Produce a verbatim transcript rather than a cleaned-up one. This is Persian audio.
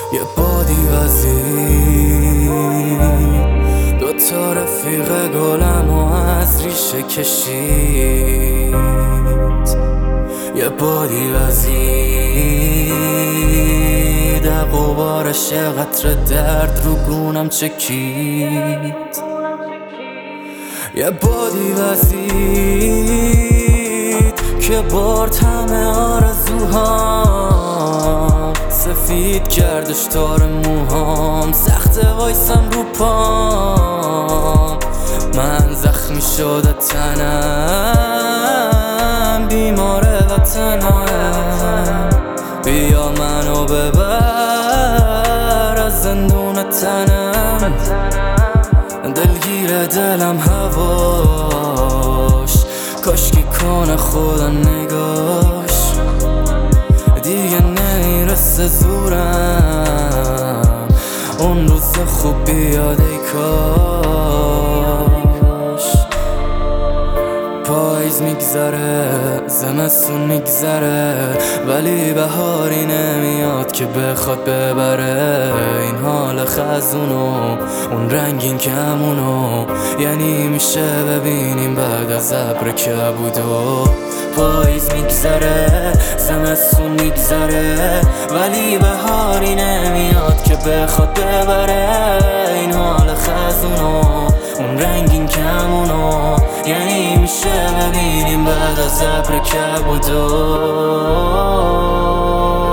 یه بادی وزید دو تا رفیق گلم و از ریشه کشید. یه بادی وزید غبارش یه قطره درد رو گونم چکید. یه بادی وزید که برد همه آرزوهام، سفید کردش تار موهام، سخته وایسم رو پام. من زخمی شده تنم، بیماره وطنم، بیا منو ببر از زندون تنم. دلگیر دلم هواش، کاشکی کنه خدا نگاش، دیگه نمیرسه زورم اون روز خوب بیاد ای کاش. پاییز میگذره، زمستون میگذره، ولی بهاری نمیاد که بخواد ببره این حال خزونو، اون رنگین کمونو. یعنی میشه ببینیم بعد از ابر کبودو. پاییز میگذره، زمستون میگذره، ولی بهاری نمیاد که بخواد ببره این حال خزونو، اون رنگین کمونو. یعنی میشه ببینیم بعد از ابر کبودو.